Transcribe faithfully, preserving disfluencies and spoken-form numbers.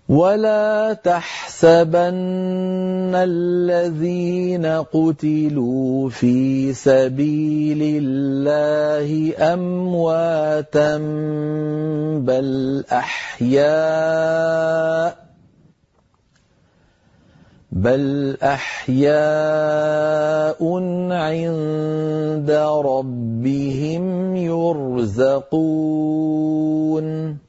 ولا تحسبن الذين قتلوا في سبيل الله أمواتا بل أحياء بل أحياء عند ربهم يرزقون